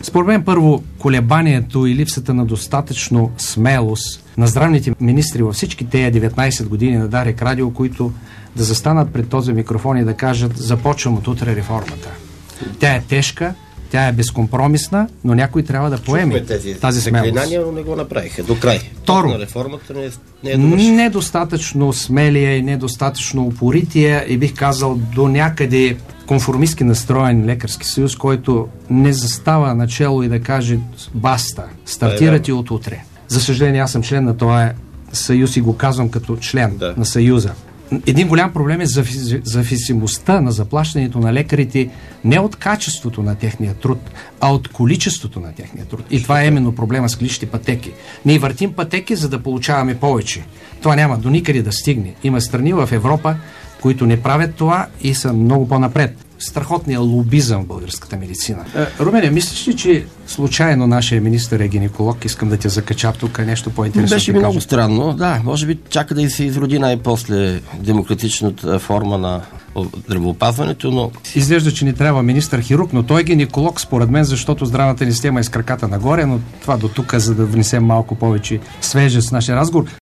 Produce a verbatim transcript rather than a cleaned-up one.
Според мен, първо, колебанието и липсата на достатъчно смелост на здравните министри във всички тези деветнайсет години на Дарик Радио, които да застанат пред този микрофон и да кажат: започвам от утре реформата. Тя е тежка, тя е безкомпромисна, но някой трябва да поеме тези тази смелост. заклинания, но не го направиха до край. Второ, на реформата не е, не е довършена. Недостатъчно смелия и недостатъчно упорития и бих казал до някъде конформистски настроен лекарски съюз, който не застава начало и да каже: баста, стартирате от утре. За съжаление, аз съм член на този съюз и го казвам като член да. на съюза. Един голям проблем е зависимостта на заплащането на лекарите не от качеството на техния труд, а от количеството на техния труд. И това е именно проблема с клиничните пътеки. Ние въртим пътеки, за да получаваме повече. Това няма до никъде да стигне. Има страни в Европа, които не правят това и са много по-напред. Страхотният лобизъм в българската медицина. Е, Румене, мислиш ли, че случайно нашия министър е гинеколог? Искам да те закача тук нещо по-интересно. Беше ми много странно. Да, може би чака да и се изроди най-после демократичната форма на здравеопазването, но... Изглежда, че ни трябва министър-хирург, но той е гинеколог според мен, защото здравната ни система е с краката нагоре, но това до тук, за да внесем малко повече свежест в нашия разговор.